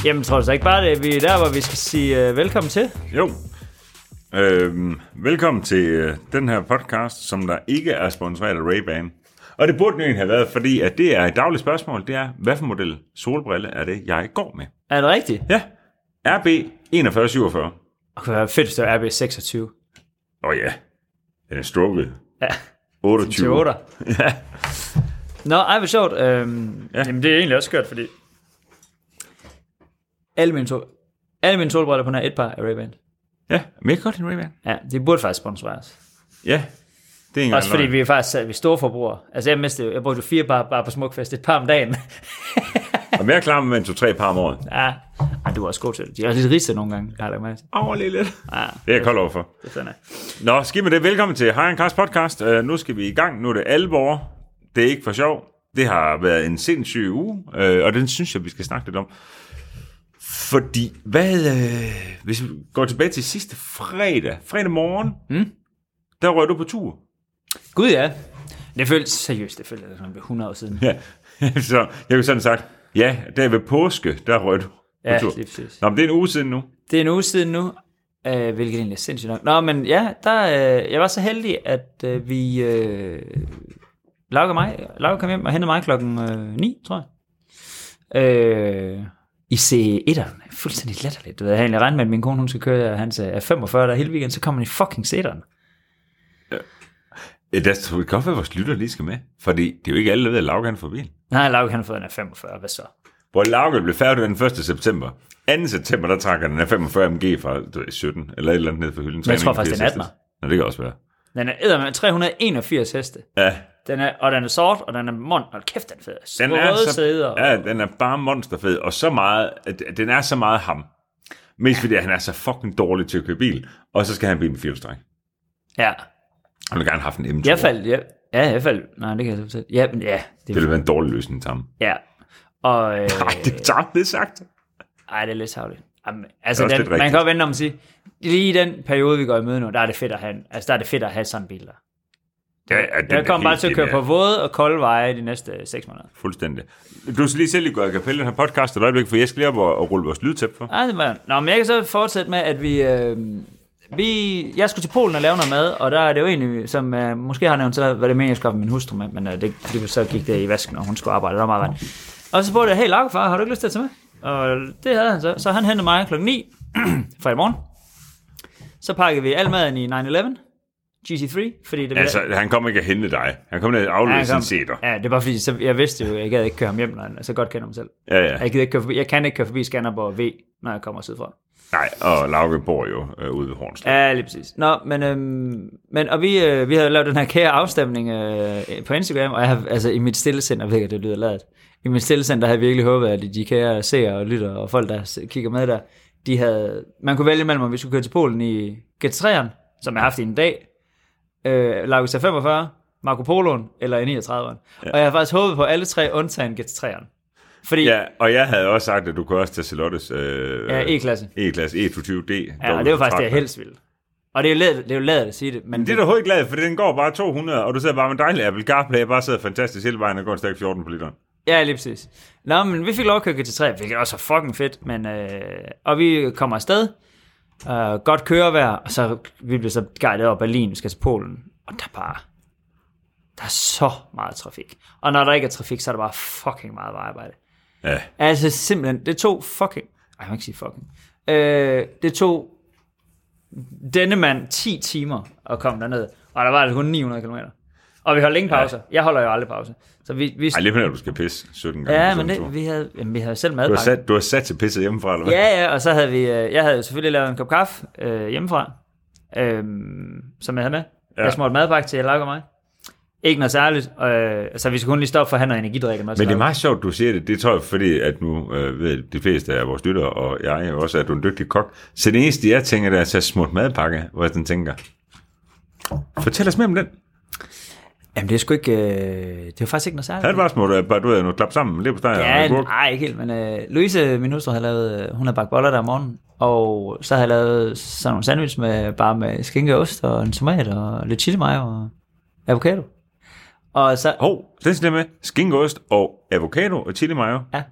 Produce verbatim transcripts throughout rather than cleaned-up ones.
Jamen, tror du så ikke bare det? Vi er der, hvor vi skal sige uh, velkommen til. Jo. Øhm, velkommen til uh, den her podcast, som der ikke er sponsoreret af Ray-Ban. Og det burde jo egentlig have været, fordi at det er et dagligt spørgsmål. Det er, hvad for model solbrille er det, jeg går med? Er det rigtigt? Ja. R B enogfyrre syvogfyrre. Det kunne være fedt, hvis det var R B seksogtyve. Åh oh, ja. Den er strukket. Ja. otteogtyve. Ja. Nå, ej, hvor sjovt. Øhm, ja. Jamen, det er egentlig også skørt, fordi alle mine, sol- alle mine solbriller på nær et par af Ray-Ban. Ja, men jeg kan godt lide Ray-Ban. Ja, det burde faktisk sponsoreres. Ja, det er ikke også fordi vi er faktisk vi er store forbrugere. Altså, jeg mistede, jeg brugte fire par bare på Smukfest, et par om dagen. Og mere klar med en to-tre par om året. Ja, ej, du er også god til det. De er også lidt ridse nogle gange, har jeg lagt mærke til. Åh, lige lidt. Ja, det er jeg kold overfor. Det er sådan, Nå, skal med det. Velkommen til High Cast podcast. Uh, nu skal vi i gang. Nu er det alvor. Det er ikke for sjov. Det har været en sindssyg uge, uh, og den synes jeg, vi skal snakke lidt om. Fordi, hvad, øh, hvis vi går tilbage til sidste fredag, fredag morgen, mm. der røg du på tur. Gud ja, det føltes seriøst, det føltes sådan ved hundrede år siden. Ja, så jeg kunne sådan sagt, ja, der ved påske, der røg du på ja, tur. Ja, det er præcis. Nå, men det er en uge siden nu. Det er en uge siden nu, øh, hvilket egentlig er sindssygt nok. Nå, men ja, der, øh, jeg var så heldig, at øh, vi, øh, Lauke, mig, Lauke kom hjem og hentede mig klokken øh, ni, tror jeg. Øh... I C etteren, fuldstændig latterligt. Jeg havde egentlig regnet med, at min kone, hun skal køre hans er femogfyrre der hele weekenden, så kommer han i fucking C etteren. Ja. Det kan godt være, at vores lytter lige skal med, fordi det er jo ikke alle, der ved, at Lauke han får bil. Nej, Lauke han har fået den af femogfyrre, hvad så? Hvor Lauke blev færdig den første september. anden september, der trækker den af femogfyrre M G fra du ved, sytten, eller et eller andet ned for hylden. Men jeg tror faktisk, den er attener. Nå, det kan også være. Den er eddermame tre hundrede og enogfirs heste. Ja. Den er, og den er sort, og den er mon... Hold kæft, den er fed. Den er så, sæder, og... ja, den er bare monsterfed, og så meget, den er så meget ham. Mest fordi, han er så fucking dårlig til at køre bil, og så skal han blive en firehjulstræk. Ja. Han vil gerne have haft en M to. Jeg faldt, ja, ja, jeg faldt, nej, det kan jeg så fortælle. Ja, men ja. Det, det ville være en dårlig løsning til ham. Ja. Og... Øh... Nej, det er det sagt. Ej, det er lidt savligt. Altså, den, man kan godt vente om at sige, lige i den periode, vi går i møde nu, der er det fedt at have, altså, der er det fedt at have sådan en bil der. Ja, ja, jeg kommer bare til at køre på våde og kolde veje de næste seks måneder. Fuldstændig. Du skal lige selv lige gå i kapelle den her podcast et øjeblik, for jeg skal lige op og, og rulle vores lydtæp for. Nej, det var... Nå, men jeg kan så fortsætte med, at vi... Øh, vi jeg skulle til Polen og lave noget mad, og der er det jo egentlig, som øh, måske har nævnt, så var det mere, jeg skulle have min hustru med, men øh, det, det, så gik det i vasken, og hun skulle arbejde, der var meget vand. Og så spurgte jeg, hey Lauke, far, har du ikke lyst til at tage med? Og det havde han så. Så han hentede mig klokken ni fra i morgen. Så pakkede vi al maden i nine eleven G C tre, fordi det altså, han kom ikke at hente dig. Han kom ned og aflevere ja, sin sæder. Ja, det var fordi, så jeg vidste jo, jeg gad ikke køre ham hjem, når han så godt kender mig selv. Ja, ja. Jeg, ikke køre forbi, jeg kan ikke køre forbi Skanderborg V, når jeg kommer sydfra. Nej, og Lauke bor jo øh, ude ved Hornslund. Ja, lige præcis. Nå, men, øhm, men og vi, øh, vi havde lavet den her kære afstemning øh, på Instagram, og jeg har, altså i mit stillesind, jeg ved ikke, det lyder ladet, i mit stillesind, der havde jeg virkelig håbet, at de kære seere og lytter, og folk, der kigger med der, de havde, man kunne vælge mellem, om vi skulle køre til Polen i G T tre'eren, som jeg har haft i en dag, øh, Lauke C femogfyrre, Marco Poloen, eller i niogtrediveren. Ja. Og jeg har faktisk håbet på alle tre, undtagen G T tre'eren. Fordi, ja, og jeg havde også sagt, at du kunne også tage Celottes øh, ja, E-klasse. E-klasse, E toogtyve D. Ja, og det var faktisk det, jeg helst ville. Og det er jo ladet, det er jo ladet at sige det. Men det er du overhovedet glad for, den går bare to hundrede, og du sidder bare med dejlig Apple CarPlay, bare sidder fantastisk hele vejen og går en stærk fjorten på literen. Ja, lige præcis. Nå, men vi fik lov at køre G T tre, hvilket også er fucking fedt, men, øh, og vi kommer afsted, øh, godt kørevejr, og så vi bliver så guidet over Berlin, vi skal til Polen, og der er bare, der er så meget trafik. Og når der ikke er trafik, så er der bare fucking meget vejarbejde. Ja. Altså simpelthen, det tog fucking, ej, jeg må ikke sige fucking, øh, det tog denne mand ti timer at komme derned, og der var altså kun ni hundrede kilometer. Og vi holdt ingen pauser. Ja. Jeg holder jo aldrig pause. Så vi, vi... Ej, lige på når du skal pisse sytten gange. Ja, men det, vi, havde, jamen, vi havde selv madpakke. Du har sat, du har sat til pisset hjemmefra, eller hvad? Ja, ja, og så havde vi, jeg havde selvfølgelig lavet en kop kaffe øh, hjemmefra, øh, som jeg havde med. Ja. Jeg smurte madpakke til, jeg lager mig. Ikke noget særligt, øh, så vi skulle kun lige stoppe for at have noget energidrik. Men det er meget sjovt, du siger det. Det tror jeg, fordi at nu øh, ved de fleste af vores lyttere, og jeg også, at du er en dygtig kok. Så det eneste, jeg tænker, det er at tage smurt madpakke, hvor jeg den tænker, fortæl os mere om den. Jamen det er sgu ikke, øh, det var faktisk ikke noget særligt. Havde det bare smurt, bare du havde noget klap sammen, lige på steg ja, og gurk? Nej, ikke helt, men øh, Louise, min hustru, havde lavet, hun havde bagt boller der om morgenen, og så havde jeg lavet sådan nogle sandwich med, bare med skinke og ost, og en tomat, og lidt chili mayo, og avocado. Og så... Hov, den skal med skinke, ost og avocado og chili mayo? Ja.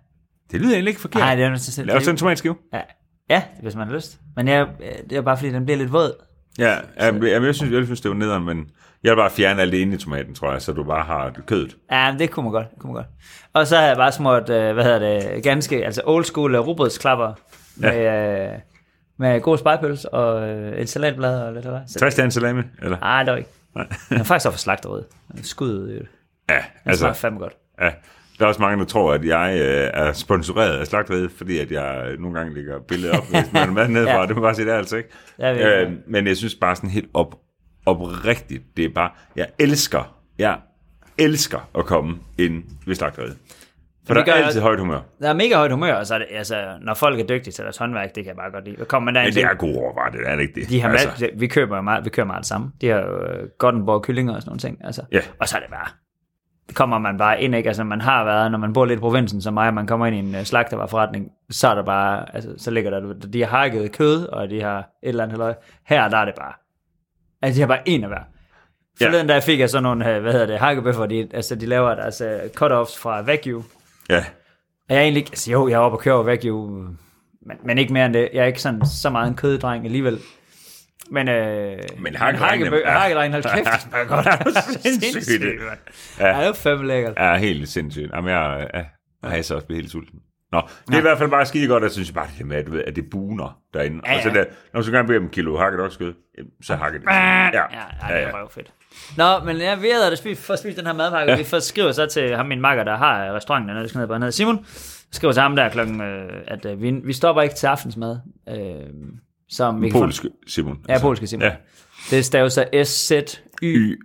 Det lyder egentlig ikke forkert. Nej, det er nødt Lav sådan en tomatskive. Ja. ja, hvis man har lyst. Men jeg, det er bare fordi, den bliver lidt våd. Ja, jeg, jeg, jeg, synes, jeg synes, det var nederen, men jeg vil bare fjerne alt det inde i tomaten, tror jeg, så du bare har kødet. Ja, men det kunne man godt. Det kunne man godt. Og så har jeg bare smurt, hvad hedder det, ganske, altså old school rugbrødsklapper med, ja. øh, med god spejpølse og øh, et salatblad og lidt af det. tres en salami, eller? Nej, det var ikke. Nej. Den er faktisk også for slagterød. Skud. Ja, altså. Det er fandme godt. Ja. Der er også mange, der tror, at jeg øh, er sponsoreret af slagteriet, fordi at jeg nogle gange lægger billeder op, hvis man er med nedefra. ja. Det må bare sige, det er altså ikke. Ja, øh, men jeg synes bare sådan helt op, oprigtigt, det er bare, jeg elsker, jeg elsker at komme ind ved slagteriet. For der er altid højt humør. Der er mega højt humør, og så er det, altså, når folk er dygtige til deres håndværk, det kan jeg bare godt lide. Kommer man men det er gode råvarer, det er ikke det. De har altså. Mad, vi køber meget, vi køber meget det samme. De har jo uh, Gothenburg kyllinger og sådan nogle ting. Altså. Ja. Og så er det bare, kommer man bare ind, ikke? Altså man har været, når man bor lidt i provinsen som mig, og man kommer ind i en uh, slagtervareforretning, så er der bare, altså så ligger der, de har hakket kød, og de har et eller andet halløj. Her der er det bare, altså de har bare en af hver. Forleden ja. Der fik jeg sådan nogle, hvad hedder det, hakkebøffer, de, altså de laver deres uh, cut-offs fra Wagyu. Ja. Og jeg er egentlig ikke, altså jo, jeg er oppe og kører Wagyu, men, men ikke mere end det. Jeg er ikke sådan så meget en køddreng alligevel. Men, øh, men hakkedrengen, ja. hakkedrengen, hold kæft, det smager godt. Det er sindssygt, ja. Ja, det er fandme lækkert. Ja, helt sindssygt. Jamen, jeg, jeg, jeg har så også blivet helt sulten. Nå, det er ja. I hvert fald bare skide godt, at jeg synes bare, det med, at, ved, at det buner derinde. Ja, ja. Og så der, når du så gerne beder om en kilo hakket oksekød, så hakker det. Ja, ja, ja, ja, det er røvfedt. Nå, men ja, vi havde det for at spise den her madpakke, ja. Vi først skriver så til ham, min makker, der har restauranten dernede, vi skal ned på, han hedder Simon, skriver til ham der klokken, øh, at øh, vi, vi stopper ikke til aftensmad. Øh, som vi polske Simon. Ja, polske Simon. Ja. Det staver så S Z Y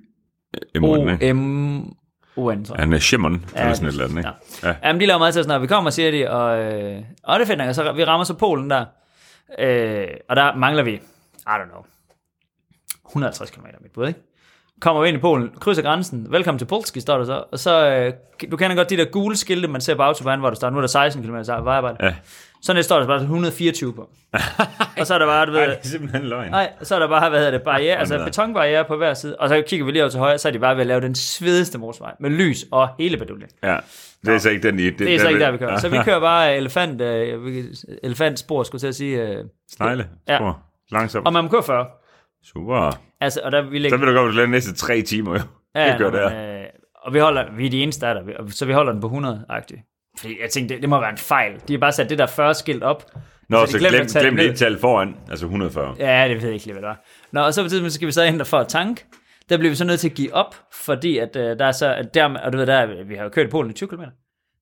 O M O N, tror jeg. Han er Simon, ja, eller sådan et eller andet, ikke? Ja. Ja. Jamen, de laver meget til sådan, når vi kommer, siger de, og, øh, og det finder jeg, så vi rammer så Polen der, øh, og der mangler vi, I don't know, et hundrede og halvtreds kilometer mit bud, ikke? Kommer vi ind i Polen, krydser grænsen, velkommen til Polski, står der så, og så, øh, du kender godt de der gule skilte, man ser på autobahn, hvor der står, nu er der seksten kilometer vejarbejde. Ja. Så næste står der bare et hundrede og fireogtyve på. Og så er der bare, du ved... Ej, det er simpelthen løgn. Nej, så er der bare, hvad hedder det, barriere, altså betonbarriere på hver side, og så kigger vi lige over til højre, så er de bare ved at lave den svedigste motorvej, med lys og hele baduljen. Ja, det er så ikke den i... Det, det er så ikke der, vi kører. Så vi kører bare elefant, uh, elefantspor, skulle jeg til at sige. Uh, Snegle, spor, ja. Langsomt. Og man må køre fyrre. Super. Altså, og der, vi lægger... Så vil du godt lade næste tre timer, jo. Ja, det nå, øh, og vi holder, vi er de eneste der, der, så vi holder den på hundrede-agtigt. Fordi jeg tænkte, det, det må være en fejl. De har bare sat det der fyrre skilt op. Nå, så, så glem, glem det et tal foran, altså et hundrede og fyrre. Ja, det ved jeg ikke lige, hvad det var. Nå, og så på tidspunkt skal vi så ind for at tanke. Der bliver vi så nødt til at give op, fordi at uh, der er så, at der, og du ved, der, vi har jo kørt i Polen i tyve kilometer.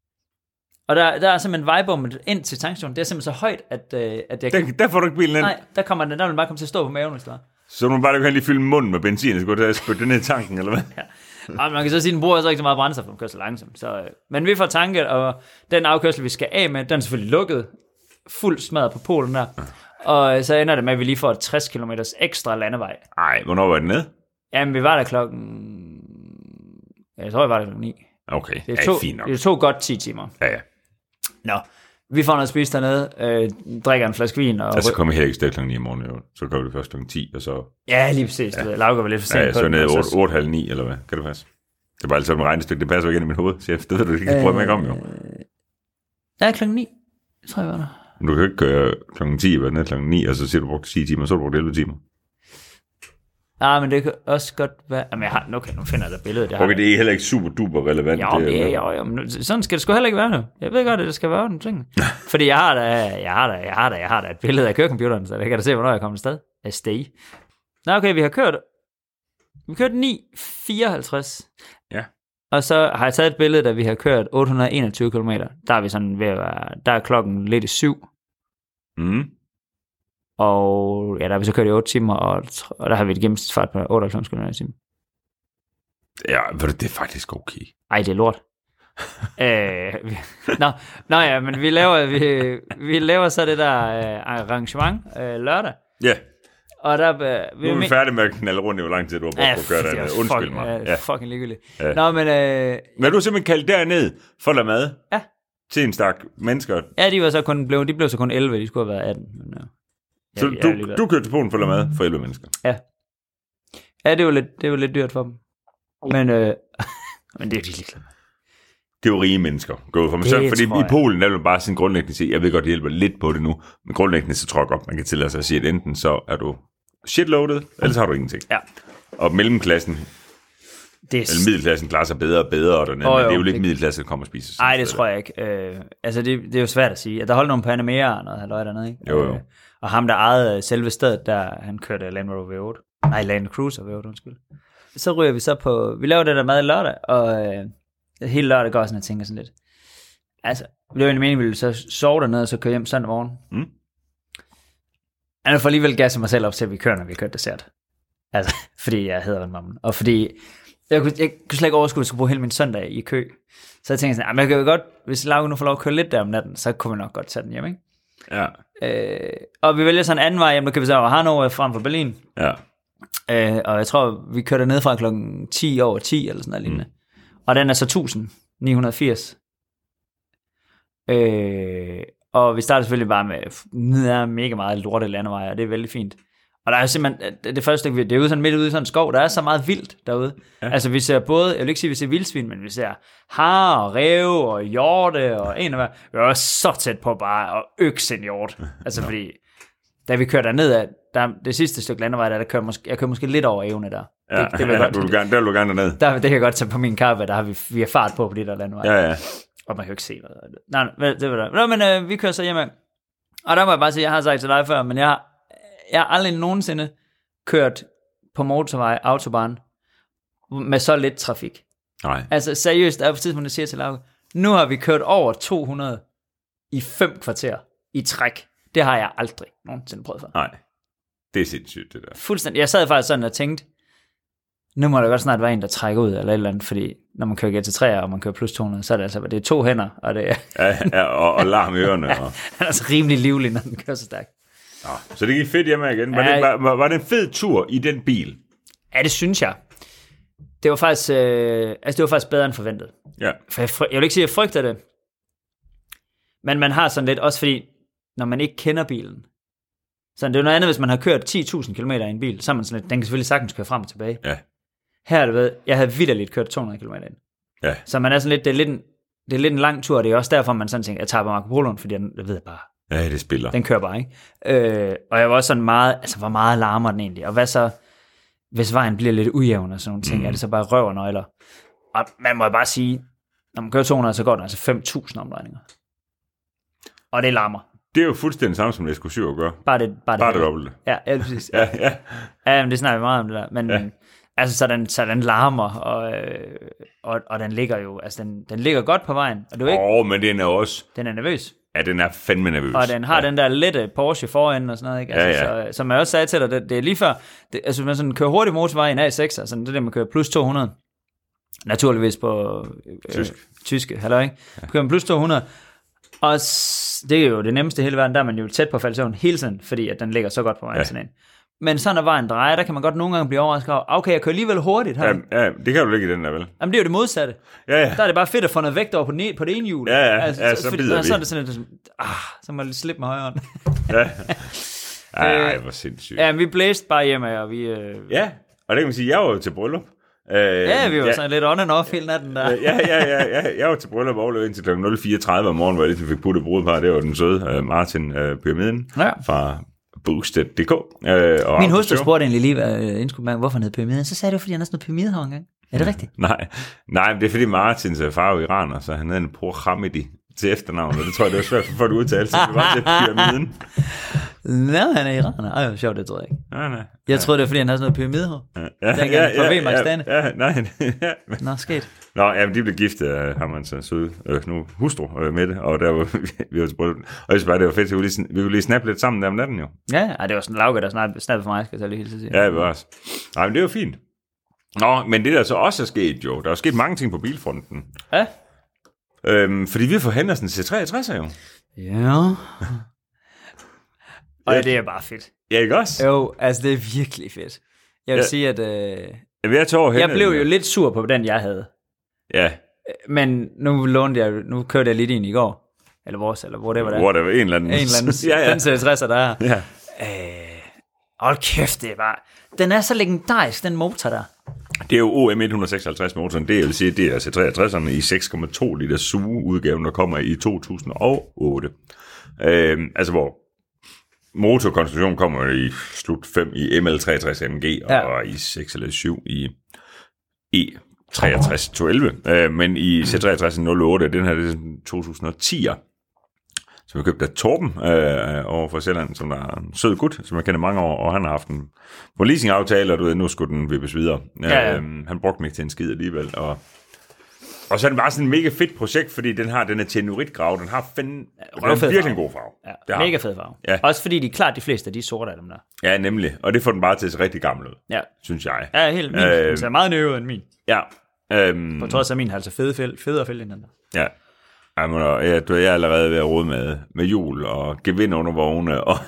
Og der, der er simpelthen vejbommet ind til tankstationen. Det er simpelthen så højt, at, uh, at jeg der, kan... Der får du ikke bilen ind. Nej, der kommer den, der vil bare komme til at stå på maven, hvis der. Så du bare du kan lige fylde munden med benzin, så går det spytte det ned i tanken, eller hvad? Ja. Og man kan så sige, at den bruger altså ikke så meget brændstof, for den kører så langsomt. Så, øh, men vi får tanket, og den afkørsel, vi skal af med, den er selvfølgelig lukket. Fuld smadret på Polen der. Og så ender det med, at vi lige får tres kilometer ekstra landevej. Ej, hvornår var det ned? Jamen, vi var der klokken... Jeg tror, vi var der klokken ni. Okay, det er to, fint nok. Det tog godt ti timer. Ja, ja. Nå, vi får noget at spise dernede, øh, drikker en flaske vin. Og... Ja, så kommer vi heller ikke sted klokken ni i morgen, jo. Så kommer vi først klokken ti, og så... Ja, lige præcis. Ja. Lauker var lidt for sent. Ja, ja, så ned otte, otte, halv ni, eller hvad? Kan det passe? Det er bare altid et regnestykke, det passer jo ikke ind i mit hoved, chef. Det ved du, det kan prøve mig ikke om, jo. Ja, klokken ni, tror jeg var der. Men du kan ikke køre klokken ti, være ned klokken ni, og så siger du brugt ti timer, så har du brugt elleve timer. Nej, men det kan også godt være... Jamen, jeg har... Okay, nu finder jeg da billedet. Okay, det er heller ikke super duper relevant. Jo, det er, jo, jo, men sådan skal det sgu heller ikke være nu. Jeg ved godt, at det skal være den ting. Fordi jeg har da, jeg har da, jeg har da, jeg har da et billede af kørecomputeren, så jeg kan da se, hvornår jeg kommer afsted. Afsted. Nå, okay, vi har kørt... Vi har kørt ni fireoghalvtreds. Ja. Og så har jeg taget et billede, da vi har kørt otte hundrede og enogtyve kilometer. Der er vi sådan ved at være... Der er klokken lidt i syv. Mm. Og ja, der har vi så kørt i otte timer, og, og der har vi et gennemsnitsfart på otteoghalvfems kilometer i timen. Ja, det er faktisk okay. Ej, det er lort. Æh, vi, nå, nå ja, men vi laver, vi, vi laver så det der øh, arrangement øh, lørdag. Ja. Yeah. Og der, øh, vi nu er vi færdige med at knalde rundt i, hvor lang tid du har brugt ja, på at gøre det. Undskyld fuck, mig. Ja, fucking ligegyldigt. Ja. Nå, men... Øh, men du har simpelthen kaldt derned for at lade mad? Ja. Til en stak mennesker? Ja, de var så kun blevet, de blev så kun elleve, de skulle have været atten. Men, ja. Så ja, du, du kørte til Polen for at lade mad for elleve mennesker? Ja. Ja, det var lidt, det var lidt dyrt for dem. Men, øh, men det er de ligeglade. det er jo rige mennesker gået for mig selv, fordi i Polen er det bare sådan grundlæggende sige, jeg ved godt, det hjælper lidt på det nu, men grundlæggende så tror jeg godt, man kan tillade sig at sige, at enten så er du shitloaded, eller så har du ingenting. Ja. Og mellemklassen, det er... eller middelklassen klarer sig bedre og bedre, og den oh, men det er jo lidt middelklasse, der kommer og spiser. Nej, det tror jeg ikke. Øh, altså, det, det er jo svært at sige. Der holdt nogle Panamera og noget halvøj dernede, ikke? Jo, jo. Øh, og ham, der ejede selve stedet, der han kørte Land Rover V otte. Nej, Land Cruiser V otte, undskyld. Så ryger vi så på, vi laver det der mad lørdag, og øh, hele lørdag går sådan, og tænker sådan lidt. Altså, det var egentlig meningen, vi ville så sove dernede, og så køre hjem søndag morgen. Mm. Jeg får alligevel gasset mig selv op til, at vi kører, når vi kører dessert. Altså, fordi jeg hedder en mammen. Og fordi, jeg kunne, jeg kunne slet ikke overskue, at jeg skulle bruge hele min søndag i kø. Så jeg tænkte sådan, men jeg kan jo godt, hvis Lauke nu får lov at køre lidt der om natten, så kunne vi nok godt tage den hjem, ikke? Ja. Øh, og vi vælger sådan en anden vej hjem, der kan vi så over Hannover frem for Berlin. Ja. Øh, og jeg tror, vi kørte ned fra klokken ti over ti, eller sådan noget lignende. Mm. Og den er så tusind ni hundrede og firs. Øh, og vi starter selvfølgelig bare med, der er mega meget lorte landeveje, og det er vældig fint. Og der er simpelthen, det første stykke, det er ude sådan midt ude i sådan en skov, der er så meget vildt derude. Ja. Altså vi ser både, jeg vil ikke sige, at vi ser vildsvin, men vi ser har og ræve og hjorte og en af hver. Vi er også så tæt på bare at økse en hjort. Altså fordi, da vi kører derned af, der, det sidste stykke landevej, der, der kører måske, jeg kører måske lidt over evne der. Ja, det, det vil ja, godt, du vil gerne, der vil du gerne derned. Der, det kan jeg godt tage på min karpe, der har vi, vi har fart på på de der landevej. Ja, ja. Og man kan jo ikke se noget. Nej, nej det var der. Nå, men øh, vi kører så hjemme. Og der må jeg bare sige, jeg har sagt til dig før, men jeg har, jeg har aldrig nogensinde kørt på motorvej, autobahn, med så lidt trafik. Nej. Altså seriøst, der er på tidspunkt, der siger til Lauke, nu har vi kørt over to hundrede i fem kvarter i træk. Det har jeg aldrig nogensinde prøvet før. Nej, det er sindssygt det der. Fuldstændig. Jeg sad faktisk sådan og tænkte, nu må der godt snart være en, der trækker ud, eller et eller andet, fordi når man kører G T tre, og man kører plus to hundrede, så er det altså, det er to hænder, og det er... ja, ja, og, og larm i ørerne. Og... Han er altså rimelig livlig, når den kører så stærkt. Ja, så det gik fedt hjemme igen. Var, ja, det, var, var, var det en fed tur i den bil? Ja, det synes jeg. Det var faktisk, øh, altså det var faktisk bedre end forventet. Ja. For jeg, fry- jeg vil ikke sige, at jeg frygter det, men man har sådan lidt, også fordi, når man ikke kender bilen, så det er jo noget andet, hvis man har kørt ti tusind kilometer i en bil, så er man sådan lidt, den kan selvfølgelig sagtens køre frem og tilbage. Ja. Her er det ved, jeg havde vitterligt kørt to hundrede kilometer ind. Ja. Så man er sådan lidt, det er lidt en, det er lidt en lang tur, og det er også derfor, man sådan tænker, jeg tager på Marco Poloen, fordi jeg, jeg ved bare, ja, det spiller. Den kører bare, ikke? Øh, og jeg var også sådan meget, altså hvor meget larmer den egentlig, og hvad så, hvis vejen bliver lidt ujævn og sådan nogle ting, mm. er det så bare røv og nøgler? Og man må bare sige, når man kører to hundrede, så går den altså fem tusind omdrejninger. Og det larmer. Det er jo fuldstændig samme som S K syv at gøre. Bare det, bare det, bare det dobbelte. Ja, ja, præcis. Ja, ja. Ja, men det snakker vi meget om det der. Men ja. altså, så den, så den larmer, og, og, og den ligger jo, altså den, den ligger godt på vejen. Åh, oh, men den er også... Den er nervøs. Ja, den er fandme nervøs. Og den har ja. den der lette Porsche foran og sådan noget, ikke? Altså, ja, ja. Så, som jeg også sagde til dig, det, det er lige før, det, altså man sådan kører hurtigt motorvej i en A seks, altså det der, man kører plus to hundrede, naturligvis på øh, Tysk. tyske, halløj, ikke? Ja. Kører man plus to hundrede, og det er jo det nemmeste i hele verden, der er man jo tæt på faldsøvn hele tiden, fordi at den ligger så godt på vejen ja. sådan en. Men så når vejen drejer, der kan man godt nogle gange blive overrasket over, okay, jeg kører alligevel hurtigt her. Ja, ja, det kan du ikke i den der, vel? Jamen, det er jo det modsatte. Ja, ja. Der er det bare fedt at få noget vægt over på, den, på det ene hjul. Ja, ja, altså, ja så, så bider vi. Så er det sådan, at ah, så må jeg slippe med højre hånd. Ja. Ej, hvor sindssygt. Ja, vi blæste bare hjemme, og vi... Øh... Ja, og det kan man sige, jeg var jo til bryllup. Øh, ja, vi var ja. sådan lidt on and off hele natten der. ja, ja, ja, ja, jeg var til bryllup overlevet indtil klokken nul fire tredive om morgenen, hvor jeg ligesom fik puttet brudepar. Det var den søde uh, Martin uh, Pyramiden ja. fra boosted punktum d k. Uh, Min hustru spurgte egentlig lige, uh, indskudt, hvorfor han hed Pyramiden. Så sagde det jo, fordi han har sådan noget pyramidehår engang. Er det ja. rigtigt? Nej, nej, det er fordi Martins far er iraner, så han havde en Prohamedi til efternavn, og det tror jeg, det var svært for folk at udtale, så det var til Pyramiden. Nej, han er iraner. Ej, sjovt, det tror jeg ikke. Nej, nej. Jeg ja. troede, det var, fordi han havde sådan noget pyramidehår. Ja, ja, dengang ja, på ja, V Max Dane. Ja, ja, nej. Ja. Nå, sket. Nå, jamen, de blev gift af ham, han så søde, øh, nu hustru øh, med det, og der var vi var til bryllup. Og jeg synes bare, det var fedt, vi kunne lige, vi kunne lige snappe lidt sammen der om natten, jo. Ja, ja, det var sådan en Lauke, der snappede for mig, skal jeg lige hilse sige. Ja, det var også. Nej, men det var fint. Nå, men det der så også er sket, jo, der er sket mange ting på bilfronten. Ja. Øhm, fordi vi får hentet sådan en C treogtres jo. Ja. Og ja, det er bare fedt. Ja, ikke også? Jo, altså det er virkelig fedt. Jeg vil ja. sige, at øh, jeg, jeg blev jo lidt sur på den, jeg havde. Ja. Men nu lånte jeg, nu kørte jeg lidt ind i går. Eller vores, eller hvor det var der. Hvor det var en eller anden. En eller anden. ja, ja. Den C tresser, der er. Ja. Øh, hold kæft, det er bare... Den er så legendarisk, den motor der. Det er jo O M et hundrede seksoghalvtreds motoren, det vil sige, det er C treogtresserne i seks komma to liter sugeudgaven, der kommer i to tusind og otte. Øh, altså hvor motorkonstruktionen kommer i slut fem i M L treogtres M G, ja. og i seks eller syv i E treogtres to elleve. Øh, men i C treogtres nul otte, den her det er to tusind og ti, som jeg købte af Torben øh, over for Sjælland, som er en sød gut, som jeg kender mange år, og han har haft en på leasingaftale, og du ved, nu skulle den vippes videre. Ja, ja. Øh, han brugte den ikke til en skid alligevel, og Og så er det bare sådan en mega fedt projekt, fordi den har den er tenuritgrav, den har fanden, ja, den virkelig en god farve. Ja, mega fed farve. Ja. Også fordi de er klart de fleste af de sorte af dem der. Ja, nemlig. Og det får den bare til at se rigtig gammel ud, ja. synes jeg. Ja, helt min. Øh, den ser meget nøje ud end min. Ja. Øhm, På trods af min har altså fede fed, federe fælde end den der. Ja. Jamen, og, ja, du er jeg allerede ved at rode med, med hjul og gevind under vogne. Og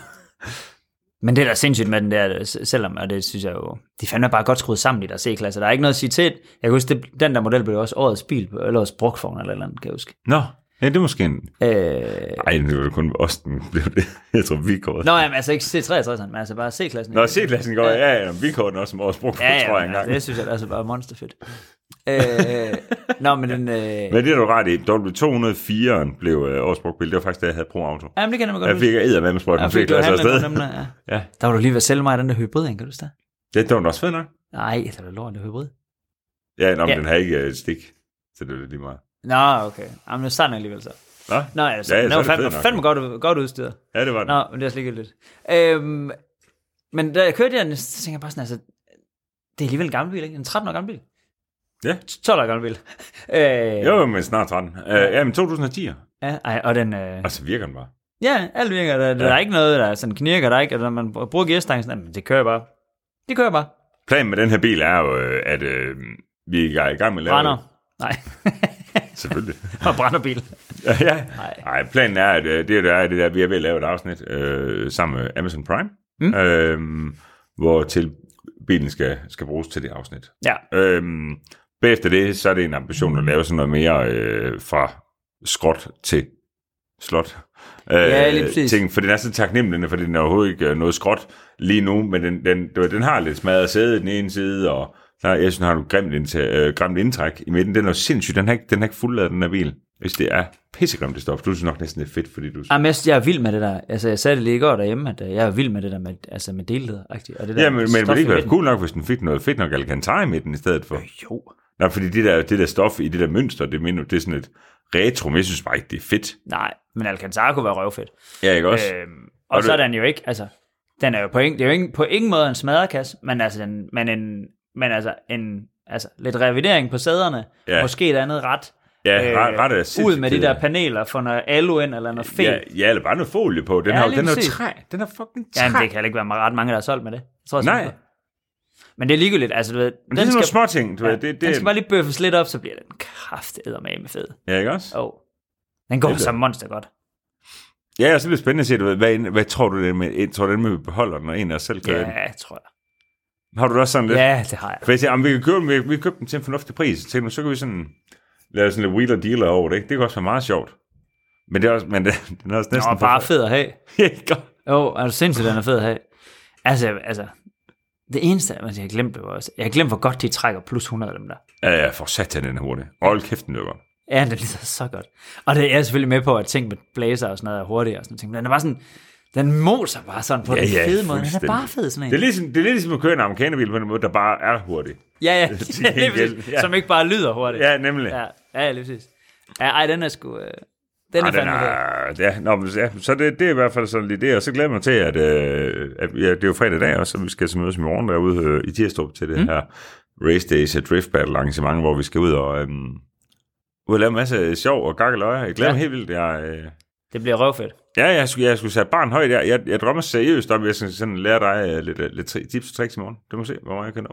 Men det er da sindssygt med den der, selvom, og det synes jeg jo, de fandme bare godt skruet sammen i der C-klasse. Der er ikke noget at sige til. Jeg kan huske, det, den der model blev også årets bil, eller årets brugtvogn eller eller andet, kan jeg huske. Nå, ja, det er måske en... Øh... Ej, det var kun Osten, blev det. Jeg tror, Vikort. Nå, jamen, altså ikke C treogtres, men altså bare C-klassen. Nå, C-klassen går, ja, ja, Vikort også som årets brugtvogn, ja, ja, tror jeg engang. Altså, det synes jeg altså bare monsterfedt. øh, Nå, men den... Øh... Men det er du ret i. W to hundrede og fire blev øh, årets brugtbil. Det var faktisk, da jeg havde Pro-Auto. Jamen, det kan jeg godt Jeg fik eddermame med sprøjten C-klasse afsted. Dem, ja. ja. Der var du lige ved at sælge mig den der hybrid, kan du huske det? Ja, det var også fedt nok. Nej, det var lort, det hybrid. Ja, nå, men ja. Den har ikke et uh, stik, så det er lige meget. Nå, okay. Jamen, det starter alligevel så. Nå, Nå altså, ja, det var fandme, fandme godt, godt udstyret. Ja, det var det. Nå, men det er slet ikke lidt. Øhm, men da jeg kørte den, så tænkte jeg bare sådan, altså, det er alligevel en gammel bil, ikke? En tretten år gammel bil. Ja. tolv år gammel bil. øh, jo, men snart tretten. Øh, ja, men to tusind og ti. Ja, ej, og den... Øh... Og så virker den bare. Ja, alt virker. Der, ja. der er ikke noget, der er sådan knirker, der er ikke, når man bruger gearstangen, sådan, det kører bare. Det kører bare. Planen med den her bil er jo, at øh, vi er i gang med at lave... Brænder. Nej. Selvfølgelig. Og brænderbil. ja, ja. Nej, planen er, at det, det er det der, vi er ved at lave et afsnit øh, sammen med Amazon Prime, mm. øh, hvor til bilen skal, skal bruges til det afsnit. Ja. Øh, bagefter det, så er det en ambition at lave sådan noget mere øh, fra skråt til slot. Øh, ja, lige præcis. Ting, for den er så taknemmelig, for den er overhovedet ikke noget skråt lige nu, men den, den, den har lidt smadret sæde i den ene side, og der, jeg synes, den har et grimt, indtæ- øh, grimt indtræk i midten. Den er jo sindssygt. Den har ikke, den har ikke fuldt den her bil. Hvis det er pissegrimt det stof, du synes nok næsten det er fedt, fordi du... Jamen, jeg er vild med det der. Altså, jeg sagde det lige i går derhjemme, at jeg er vild med det der med, altså med delleder. Og det der ja, men, men det ikke være cool nok, hvis den fik noget fedt nok Alcantara i midten i stedet for. Øh, jo. Nej, fordi det der, det der stof i det der mønster, det, mener, det er sådan et retro, men jeg synes bare ikke, det er fedt. Nej, men Alcantara kunne være røvfedt. Ja, ikke også? Øhm, og, og så det... er den jo ikke, altså, den er jo på ingen, det er jo ikke, på ingen måde en smadrekasse, men altså, den, men en, men altså, en, altså, lidt revidering på sæderne, ja. Måske et andet ret. Ja, ret, ret er sindssygt. Ud med de der paneler, for noget alu ind, eller noget fedt. Ja, ja, eller bare noget folie på. Den, ja, har, den er jo træ. Den er fucking træ. Ja, det kan ikke være ret mange, der er solgt med det. Jeg tror, nej. Men det er ligegyldigt, altså du ved... Men det er nogle små ting, du ja, ved. Det, det, den skal bare lige bøffes lidt op, så bliver den krafteddermame fed. Ja, ikke også? Oh. Den går som monster godt. Ja, og så bliver det spændende at se, du ved, hvad, hvad tror du det med, tror du det med beholder, når en af os selv kører ja, den? Ja, tror jeg. Har du det også sådan lidt? Ja, det har jeg. For jeg siger, vi kan købe den, vi, vi købte den til en fornuftig pris, så tænkte, så kan vi sådan lave sådan lidt wheeler dealer over det, ikke? Det kan også være meget sjovt. Men det er også, men det, den er også næsten... Nå, bare fed at have. Ja, godt. Jo, er du sindssygt, den er fed at have. Altså, altså... Det eneste, jeg har glemt det også. Jeg har glemt, hvor godt de trækker plus hundrede af dem der. Ja, ja, for satan den er hurtig. Hold kæft, den løber. Ja, det er så godt. Og det er jeg selvfølgelig med på, at ting med blazer og sådan noget er hurtigt og sådan noget. Men den er bare sådan, den moser bare sådan på ja, den ja, fede måde. Den er bare fed sådan en. Det er ligesom, det er lidt ligesom at køre en amerikanerbil på en måde, der bare er hurtig. Ja, ja. ja, som ikke bare lyder hurtigt. Ja, nemlig. Ja, ja, lige præcis. Ja, ej, den er sgu... Øh, den er Ej, fandme den er, ja, nå, ja, så det, det er i hvert fald sådan lidt det, og så glæder jeg mig til, at, øh, at ja, det er jo fredag dag også, så vi skal så mødes i morgen derude øh, i Tirstrup til det mm. her Race Days Drift Battle arrangement, hvor vi skal ud og, øh, ud og lave en masse sjov og gakkeløjer. Jeg glæder ja. mig helt vildt. Jeg, øh, det bliver røvfedt. Ja, jeg skulle, jeg skulle sætte barn højt der. Jeg, jeg drømmer seriøst om, at jeg skal sådan lære dig uh, lidt, lidt tips og tricks i morgen. Du må se, hvor meget jeg kan nå.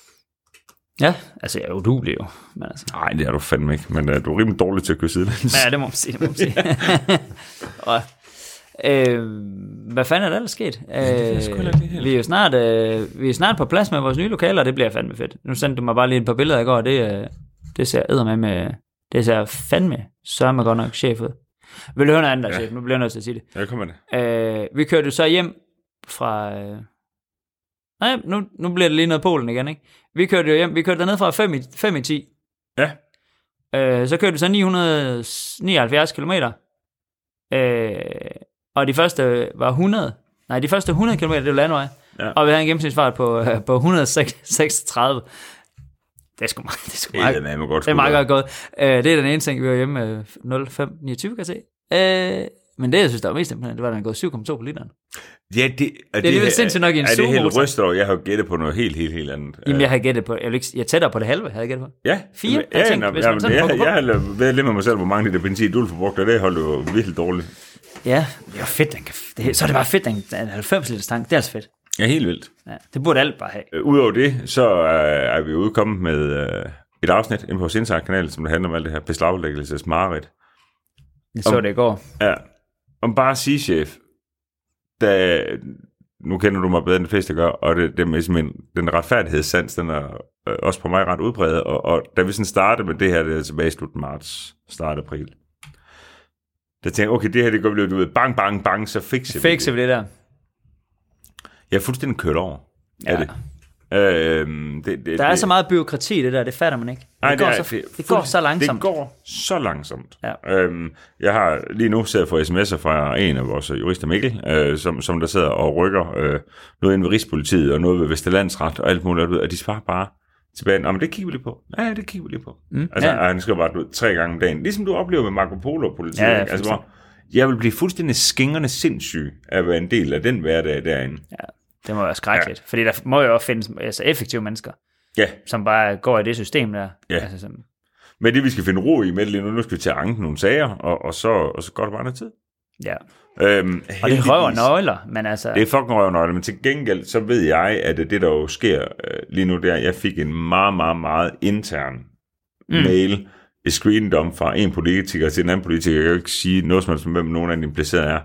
Ja, altså jeg er uduelig jo. Men altså. Nej, det er du fandme ikke, men uh, du er rimelig dårlig til at køre sidelæns. Ja, det må man sige, det må man sige. og, øh, hvad fanden er der, der sket? Ja, øh, vi, er jo snart, øh, vi er snart på plads med vores nye lokaler, og det bliver fandme fedt. Nu sendte du mig bare lige et par billeder i går, og det, øh, det ser eddermame med, det ser fandme sørme godt nok chef ud. Vil du høre noget andet, ja. Chef? Nu bliver jeg nødt til at sige det. Ja, kommer det. Øh, vi kørte jo så hjem fra... Øh, Nej, nu, nu bliver det lige noget Polen igen, ikke? Vi kørte jo hjem, vi kørte derned fra fem i ti. Ja. Øh, så kørte vi så ni hundrede og nioghalvfjerds kilometer. Øh, og de første var hundrede. Nej, de første hundrede kilometer, det var landvej. Ja. Og vi havde en gennemsnitsfart på, øh, på et hundrede og seksogtredive. Det er sgu meget, det er sgu meget, det er godt, det er meget godt gået. Øh, det er den ene ting, vi var hjemme med nul fem niogtyve, kan jeg se. Øh, men det, jeg synes, der var mest imponerende, det var, at den gået syv komma to på literen. Ja, det, det, det, det er vel sindssygt nok i en sugemotor. Er det helt rystet over? Jeg har jo gættet på noget helt, helt, helt andet. Jamen, jeg har gættet på, jeg, vil ikke, jeg er tættere på det halve, havde jeg gættet på. Ja. Fire? Jamen, ja, jeg tænkte, ja, hvis ja, man sådan jeg, jeg, jeg har været lidt med mig selv, hvor mange af det benzin, du har forbrugt, og det holdt jo virkelig dårligt. Ja, det er fedt, den kan, det, så er det bare fedt, den er halvfems liters tank, det er altså fedt. Ja, helt vildt. Ja, det burde alt bare have. Øh, Udover det, så er, er vi udkommet med øh, et afsnit inde på vores Insight-kanal, som handler om alt det her beslaglæggelses mareridt. Jeg så om, det i går. Ja, om bare at sige, chef, da, nu kender du mig bedre end de fleste gør, og det, det med simpelthen, den retfærdighedssans, den er øh, også på mig ret udbredt, og, og da vi sådan startede med det her, det er tilbage i slut marts, start april, der tænkte jeg, okay, det her, det går vi lidt ud, bang, bang, bang, så fikser vi Fikser vi det der. Jeg er fuldstændig kørt over ja. af det. Øhm, det, det der er det, så meget byråkrati i det der, det fatter man ikke. Det, nej, går, det, er, så, det, det går så langsomt. Det går så langsomt. Ja. Øhm, jeg har lige nu siddet for sms'er fra en af vores jurister, Mikkel, øh, som, som der sidder og rykker øh, noget ind ved Rigspolitiet og noget ved Vesterlandsret og alt muligt, og de svarer bare tilbage, men det kigger vi lige på. Ja, det kigger vi lige på. Mm, altså, ja. Han skal bare ud tre gange om dagen. Ligesom du oplever med Marco Polo-politiet. Ja, ja, altså, hvor jeg vil blive fuldstændig skingerne sindssyg af at være en del af den hverdag derinde. Ja. Det må være skrækkeligt, ja. Fordi der må jo også findes altså effektive mennesker, ja. som bare går i det system der. Ja. Altså, som... Men det, vi skal finde ro i med det lige nu, nu skal vi til at anke nogle sager, og, og, så, og så går det bare noget tid. Ja. Øhm, og det røver nøgler, men altså... Det er fucking røver nøgler, men til gengæld, så ved jeg, at det der jo sker øh, lige nu der, jeg fik en meget, meget, meget intern mm. mail, et screendom fra en politiker til en anden politiker. Jeg kan jo ikke sige noget som helst, hvem nogen af de implicerede er.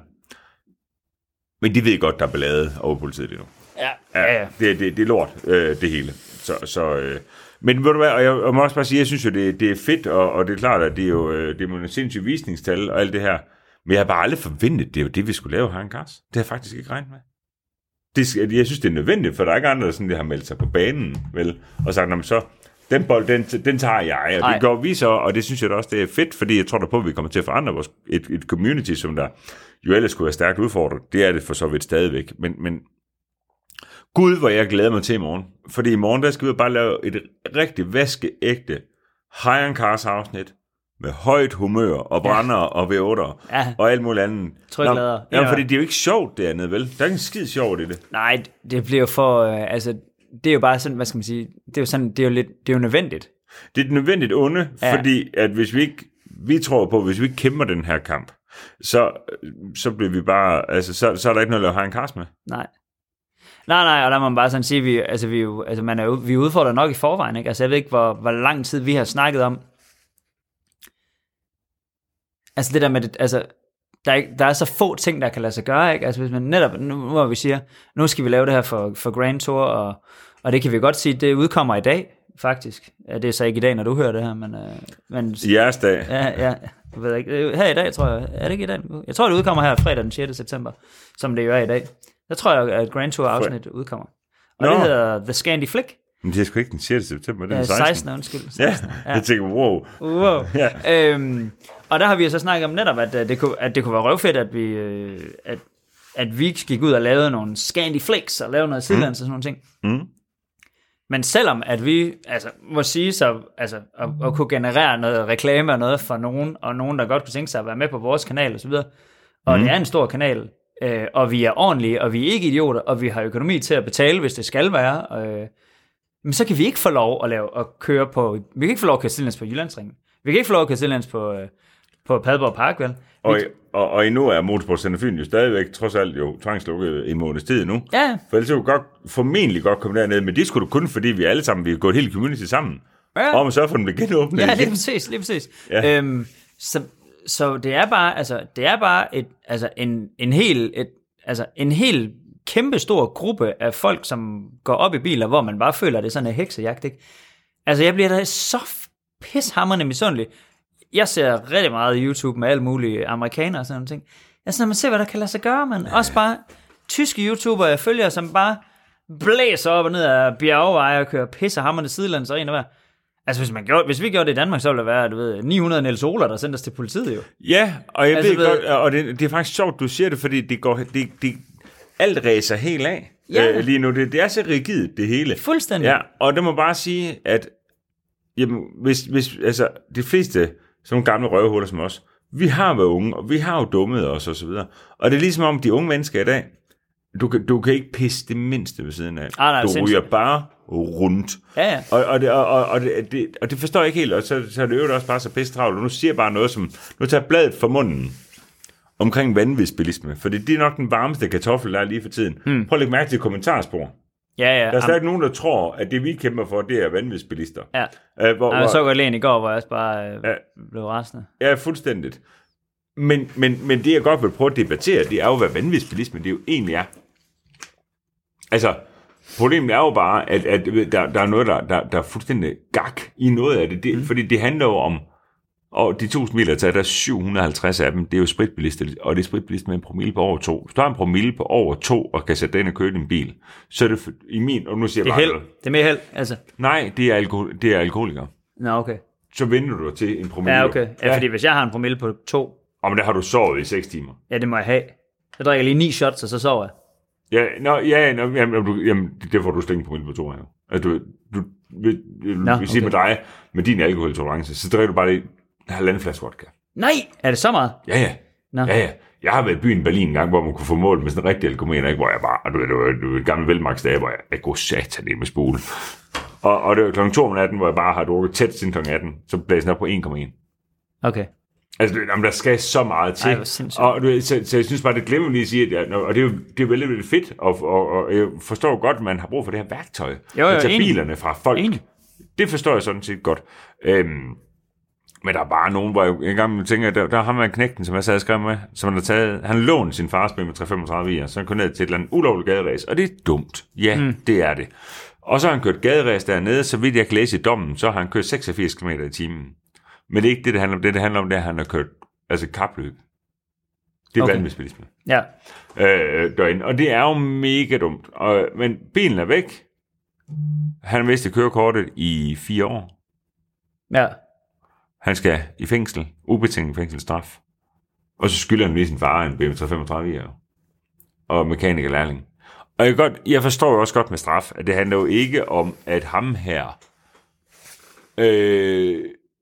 Men de ved godt, der er ballade over politiet lige nu. Ja, ja, ja. Det, det, det er lort, øh, det hele. Så, så, øh. Men ved du hvad, og jeg, jeg må også bare sige, jeg synes jo, det, det er fedt, og, og det er klart, at det er jo det er en sindssyg visningstal og alt det her. Men jeg har bare aldrig forventet, det er jo det, vi skulle lave her en kars. Det har jeg faktisk ikke regnet med. Det, jeg synes, det er nødvendigt, for der er ikke andre, der, sådan, der har meldt sig på banen, vel? Og sagt, så den bold, den, den tager jeg, og Ej. det går vi så, og det synes jeg da også, det er fedt, fordi jeg tror da på, at vi kommer til at forandre vores, et, et community, som der jo ellers skulle være stærkt udfordret. Det er det for så vidt stadigvæk. Men, men Gud, hvor jeg glæder mig til i morgen. Fordi i morgen, der skal vi bare lave et rigtig vaskeægte High and Cars afsnit med højt humør og brænder ja. og V otter ja. og alt muligt andet. Tryklader. Ja, ja, fordi det er jo ikke sjovt dernede, vel? Der er ikke en skid sjovt i det. Nej, det bliver for, øh, altså, det er jo bare sådan, hvad skal man sige, det er jo sådan, det er jo lidt, det er jo nødvendigt. Det er et nødvendigt onde, ja. fordi at hvis vi ikke, vi tror på, hvis vi ikke kæmper den her kamp, så, så bliver vi bare, altså, så, så er der ikke noget at have en kars med. Nej. Nej, nej, og der må man bare sådan sige, vi, altså, vi, jo, altså, man er jo, vi er udfordret nok i forvejen, ikke? Altså, jeg ved ikke, hvor, hvor lang tid vi har snakket om, altså det der med det, altså, der er, der er så få ting, der kan lade sig gøre, ikke? Altså hvis man netop, nu hvor vi siger, nu skal vi lave det her for, for Grand Tour, og, og det kan vi godt sige, det udkommer i dag, faktisk. Ja, det er så ikke i dag, når du hører det her, men... Øh, men jeres dag. Ja, ja, jeg ved ikke. Her i dag, tror jeg, er det ikke i dag? Jeg tror, det udkommer her fredag den sjette september, som det jo er i dag. Der tror jeg, at Grand Tour afsnit udkommer. Og Nå. det hedder The Scandi Flick. Men det er sgu ikke den sjette september, det er den sekstende. sekstende, undskyld. sekstende. Ja, jeg tænker, wow. Wow. ja. øhm, og der har vi jo så snakket om netop, at det kunne, at det kunne være røvfedt, at vi, at, at vi gik ud og lavede nogle Scandi Flicks, og lavede noget sidelands mm. og sådan nogle ting. Mm. Men selvom at vi, altså, må sige så, altså, at, at kunne generere noget reklame og noget for nogen, og nogen, der godt kunne tænke sig at være med på vores kanal og så videre, og mm. det er en stor kanal, øh, og vi er ordentlige, og vi er ikke idioter, og vi har økonomi til at betale, hvis det skal være, øh, men så kan vi ikke få lov at lave at køre på, vi kan ikke få lov at køre sidelands på Jyllandsringen. Vi kan ikke få lov at køre sidelands på, øh, på Padborg Park, vel? Og, og, og endnu er Motorsportcenter Fyn jo stadigvæk, trods alt jo tvangslukket en måneds tid nu. Ja. For ellers er du godt, formentlig godt komme derned, men det skulle du kun, fordi vi alle sammen, vi har gået hele community sammen. Ja. Og man så for den bliver genåbnet. Ja, lige præcis, lige præcis. Ja. Øhm, så, så det er bare, altså, det er bare et, altså en, en hel, et, altså en hel kæmpe stor gruppe af folk, som går op i biler, hvor man bare føler, at det er sådan en heksejagt, ikke? Altså, jeg bliver da så pishamrende misundelig. Jeg ser rigtig meget YouTube med alle mulige amerikanere og sådan noget ting. Altså, når man ser, hvad der kan lade sig gøre, man. Ja. Også bare tyske YouTubere, jeg følger, som bare blæser op og ned af bjergeveje og kører pissehammerende sidelands og en og hver. Altså, hvis, man gjorde, hvis vi gjorde det i Danmark, så ville der være, du ved, ni hundrede Niels Oler, der sendte os til politiet jo. Ja, og jeg altså, ved godt, og det, det er faktisk sjovt, du siger det, fordi det går, det, det, alt ræser helt af ja. øh, lige nu. Det, det er så rigidt, det hele. Fuldstændig. Ja, og det må bare sige, at jamen, hvis, hvis, altså, de fleste, sådan nogle gamle røvhuller som os, vi har været unge, og vi har jo dummet os og så videre. Og det er ligesom om, de unge mennesker i dag, du kan, du kan ikke pisse det mindste ved siden af. Ah, nej, du sindssygt. ryger bare rundt. Ja, ja. Og, og, det, og, og, det, det, og det forstår jeg ikke helt, og så, så er det jo også bare så pisse travlt. Og nu siger jeg bare noget som, nu tager jeg bladet fra munden omkring vanvidsbilisme, for det er nok den varmeste kartoffel, der er lige for tiden. Hmm. Prøv at lægge mærke til kommentarspor. Ja, ja. Der er stadig nogen, der tror, at det vi kæmper for, det er vanvidsbilister. Ja. Uh, hvor, jeg så godt lægen i går, hvor jeg også bare uh, ja, blev rasende. Ja, fuldstændigt. Men, men, men det, jeg godt vil prøve at debattere, det er jo, hvad vanvidsbilisme det jo egentlig er. Altså, problemet er jo bare, at, at der, der er noget, der, der, der er fuldstændig gak i noget af det. det mm. Fordi det handler jo om, og de tusind biler, der er syv hundrede og halvtreds af dem, det er jo spritbilister, og det er spritbilister med en promille på over to. Hvis du har en promille på over to, og kan sætte den og køre din bil, så er det for, i min, og nu siger det er jeg bare held. noget. Det er mere held, altså. Nej, det er, alkohol, det er alkoholikere. Nå, okay. Så vender du til en promille. Ja, okay. Ja, fordi hvis jeg har en promille på to... Og der har du sovet i seks timer. Ja, det må jeg have. Så drikker jeg lige ni shots, og så sover jeg. Ja, nå, ja, nå, jamen, du, jamen, det får du slet ikke på på to her. Altså, du, du vil, nå, vil sige okay. Med dig, med din alkoholtolerance, så drikker du bare det halvanden flaske vodka. Nej, er det så meget? Ja, ja. Nå. Ja, ja. Jeg har været i byen Berlin en gang, hvor man kunne få mål med sådan en rigtig alkometer, ikke? Hvor jeg bare, du ved, du, du, du et gammelt velmarksdag, hvor jeg, jeg går satan ind med spule. Og, og det var klokken to om natten, hvor jeg bare har drukket tæt siden klokken atten, så blæser den op på en komma en. Okay. Altså, jamen, der skal så meget til. Ej, og du, så, så jeg synes bare, det glemmer lige at sige, at, og det er jo det er veldig, veldig fedt, og, og, og jeg forstår godt, at man har brug for det her værktøj. Jo, jo, at tage enig. bilerne fra folk. Enig. Det forstår jeg sådan set godt. Øhm, men der er bare nogen, hvor jeg engang tænker, der, der har man knægten, som jeg sad og skrev med, som han har taget, han lånte sin fars bil med tre hundrede femogtredive i, så han kom ned til et eller andet ulovligt gaderæs, og det er dumt. Ja, mm. det er det. Og så har han kørt gaderæs dernede, så vidt jeg kan læse i dommen, så har han kørt seksogfirs kilometer i timen. Men det er ikke det, det handler om. Det, det handler om, det er, at han har kørt altså kapløb. Det er okay. Vanvidsbilisme. Ja. Øh, derinde. Og det er jo mega dumt. Og, men bilen er væk. Han mistede kørekortet i fire år. Ja. Han skal i fængsel. Ubetinget fængselsstraf. Og så skylder han lige sin far en B M tre femogtredive i og mekanikerlærling. Og jeg, godt, jeg forstår jo også godt med straf, at det handler jo ikke om, at ham her... Øh,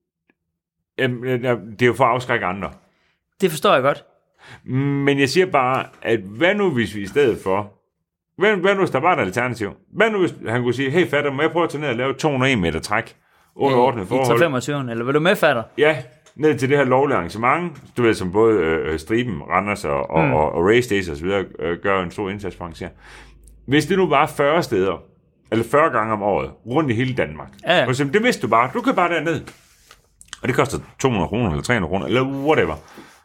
det er jo for at afskrække andre. Det forstår jeg godt. Men jeg siger bare, at hvad nu hvis vi i stedet for... Hvad, hvad nu hvis der var et alternativ? Hvad nu hvis han kunne sige, hey fatter, må jeg prøve at tage ned og lave to hundrede og en meter træk under ordnede forhold? I tre femogtyve, eller vil du med, fatter? Ja, ned til det her lovlige arrangement, du ved, som både øh, Striben, Randers og, og, mm. og, og Race Days og så videre øh, gør en stor indsats for arrangere. Hvis det nu var fyrre steder, eller fyrre gange om året, rundt i hele Danmark, ja, ja. Det vidste du bare, du kan bare derned. Og det koster to hundrede kroner, eller tre hundrede kroner, eller whatever.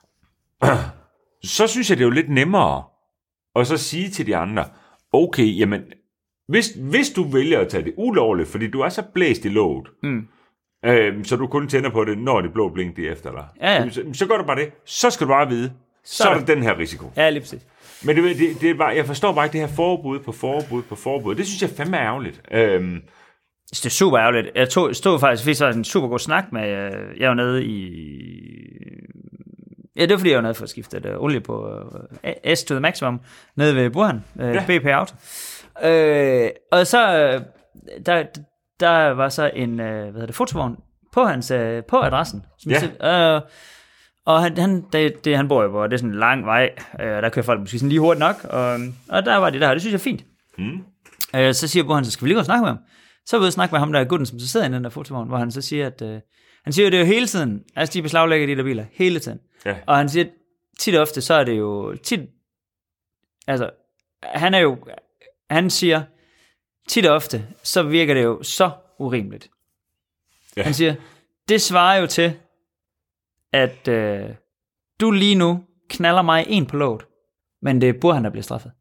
Så synes jeg, det er jo lidt nemmere at så sige til de andre, okay, jamen, hvis, hvis du vælger at tage det ulovligt, fordi du er så blæst i låget, mm. øh, så du kun tænder på det, når det blå blink det efter dig, ja, ja. Så, så gør du bare det. Så skal du bare vide, så, så er der den her risiko. Ja, lige præcis. Men det, det, det er bare, jeg forstår bare ikke det her forbud på forbud på forbud. Det synes jeg fandme er ærgerligt. Øhm, Det er super ærgerligt. Jeg tog, stod faktisk, fordi så en super god snak med, jeg var nede i, ja, det var fordi, jeg var nede for at skifte et uh, olie på uh, S to the maximum, nede ved Burhan, uh, ja. B P Auto. Uh, og så, uh, der, der var så en, uh, hvad hedder det, fotovogn på hans, uh, på adressen. Som ja. siger, uh, og han, han, det, det, han bor jo på, det er sådan en lang vej, uh, der kører folk måske sådan lige hurtigt nok, og, og der var det der, det synes jeg er fint. Mm. Uh, så siger Burhan, så skal vi lige gå og snakke med ham. Så er vi ude og snakke med ham, der er gutten, som så sidder i den der fotovogn, hvor han så siger, at øh, han siger, at det er jo hele tiden, altså de beslaglægger de der biler, hele tiden. Ja. Og han siger, tit og ofte, så er det jo, tit, altså, han er jo, han siger, tit og ofte, så virker det jo så urimeligt. Ja. Han siger, det svarer jo til, at øh, du lige nu knaller mig en på låget, men det er Burhan, der bliver straffet.